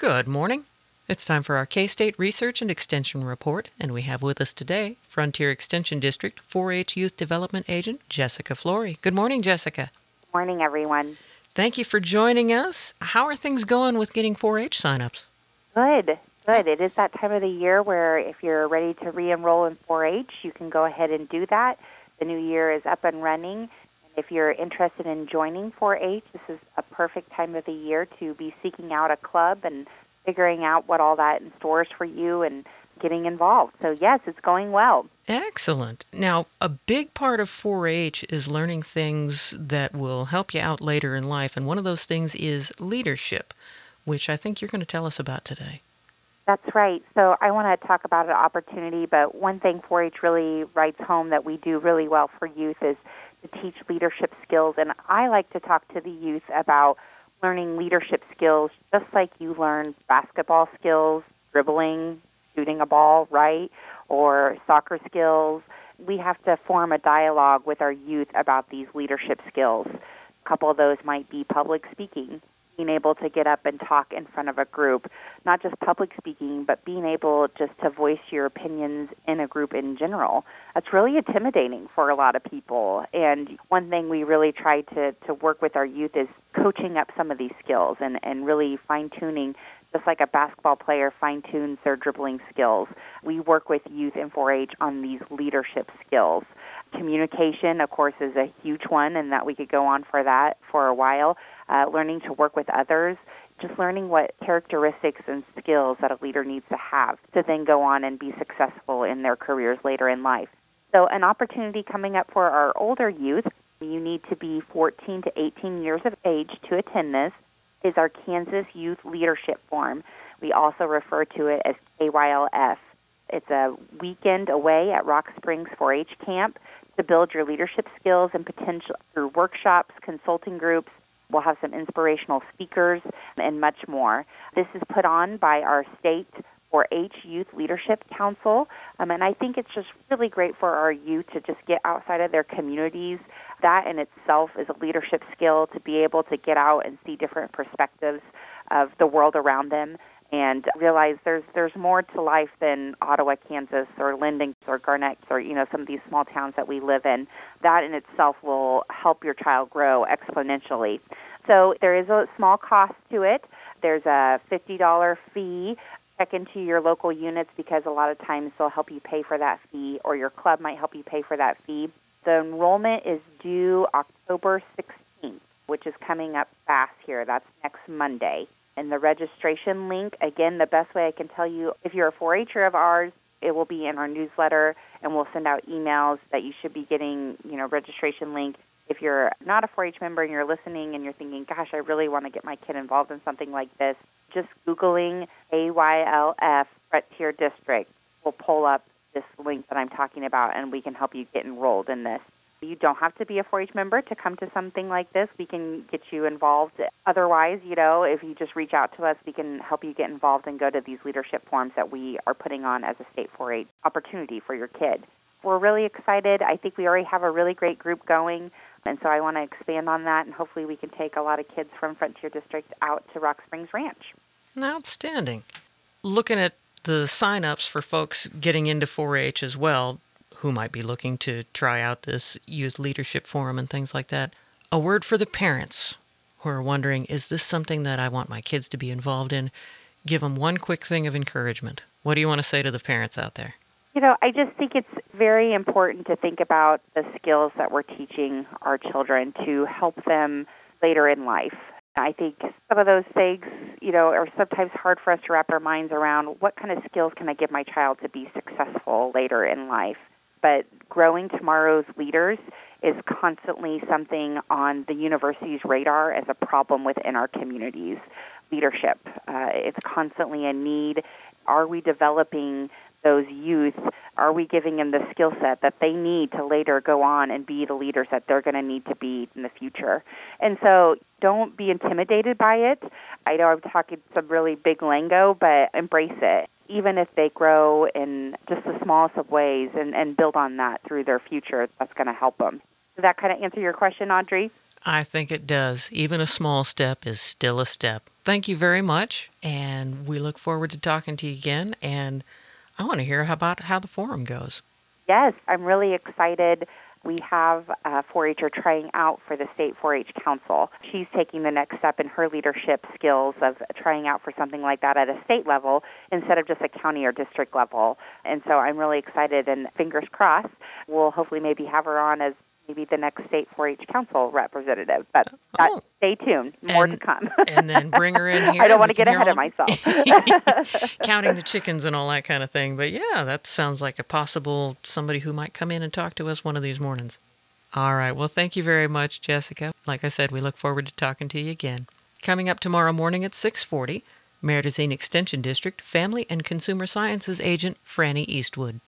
Good morning. It's time for our K-State Research and Extension Report, and we have with us today Frontier Extension District 4-H Youth Development Agent Jessica Flory. Good morning, Jessica. Morning, everyone. Thank you for joining us. How are things going with getting 4-H signups? Good. It is that time of the year where if you're ready to re-enroll in 4-H, you can go ahead and do that. The new year is up and running. And if you're interested in joining 4-H, this is a perfect time of the year to be seeking out a club and figuring out what all that in stores for you and getting involved. So yes, it's going well. Excellent. Now, a big part of 4-H is learning things that will help you out later in life, and one of those things is leadership, which I think you're going to tell us about today. That's right. So I want to talk about an opportunity, but one thing 4-H really writes home that we do really well for youth is to teach leadership skills. And I like to talk to the youth about learning leadership skills just like you learn basketball skills, dribbling, shooting a ball, right, or soccer skills. We have to form a dialogue with our youth about these leadership skills. A couple of those might be public speaking, being able to get up and talk in front of a group, not just public speaking, but being able just to voice your opinions in a group in general. That's really intimidating for a lot of people. And one thing we really try to work with our youth is coaching up some of these skills and really fine-tuning, just like a basketball player fine-tunes their dribbling skills. We work with youth in 4-H on these leadership skills. Communication, of course, is a huge one, and that we could go on for that for a while. Learning to work with others, just learning what characteristics and skills that a leader needs to have to then go on and be successful in their careers later in life. So an opportunity coming up for our older youth, you need to be 14 to 18 years of age to attend this, is our Kansas Youth Leadership Forum. We also refer to it as KYLF. It's a weekend away at Rock Springs 4-H camp to build your leadership skills and potential through workshops, consulting groups. We'll have some inspirational speakers and much more. This is put on by our state 4-H Youth Leadership Council, and I think it's just really great for our youth to just get outside of their communities. That in itself is a leadership skill, to be able to get out and see different perspectives of the world around them and realize there's more to life than Ottawa, Kansas, or Linden, or Garnett, or some of these small towns that we live in. That in itself will help your child grow exponentially. So there is a small cost to it. There's a $50 fee. Check into your local units because a lot of times they'll help you pay for that fee, or your club might help you pay for that fee. The enrollment is due October 16th, which is coming up fast here. That's next Monday. And the registration link, again, the best way I can tell you, if you're a 4-H'er of ours, it will be in our newsletter, and we'll send out emails that you should be getting, registration link. If you're not a 4-H member and you're listening and you're thinking, gosh, I really want to get my kid involved in something like this, just Googling KYLF Frontier District will pull up this link that I'm talking about, and we can help you get enrolled in this. You don't have to be a 4-H member to come to something like this. We can get you involved. Otherwise, if you just reach out to us, we can help you get involved and go to these leadership forums that we are putting on as a state 4-H opportunity for your kid. We're really excited. I think we already have a really great group going, and so I want to expand on that, and hopefully we can take a lot of kids from Frontier District out to Rock Springs Ranch. Outstanding. Looking at the sign-ups for folks getting into 4-H as well, who might be looking to try out this youth leadership forum and things like that. A word for the parents who are wondering, is this something that I want my kids to be involved in? Give them one quick thing of encouragement. What do you want to say to the parents out there? I just think it's very important to think about the skills that we're teaching our children to help them later in life. I think some of those things, are sometimes hard for us to wrap our minds around. What kind of skills can I give my child to be successful later in life? But growing tomorrow's leaders is constantly something on the university's radar as a problem within our communities. Leadership, it's constantly a need. Are we developing those youth? Are we giving them the skill set that they need to later go on and be the leaders that they're going to need to be in the future? And so don't be intimidated by it. I know I'm talking some really big lingo, but embrace it. Even if they grow in just the smallest of ways and build on that through their future, that's going to help them. Does that kind of answer your question, Audrey? I think it does. Even a small step is still a step. thank you very much, and we look forward to talking to you again, and I want to hear about how the forum goes. Yes, I'm really excited. We have a 4-H'er trying out for the State 4-H Council. She's taking the next step in her leadership skills of trying out for something like that at a state level instead of just a county or district level. And so I'm really excited, and fingers crossed, we'll hopefully maybe have her on as maybe the next State 4-H Council representative. But stay tuned. More to come. And then bring her in here. I don't want to get ahead of myself. Counting the chickens and all that kind of thing. But yeah, that sounds like a possible somebody who might come in and talk to us one of these mornings. All right. Well, thank you very much, Jessica. Like I said, we look forward to talking to you again. Coming up tomorrow morning at 6:40, Meridazine Extension District Family and Consumer Sciences Agent Franny Eastwood.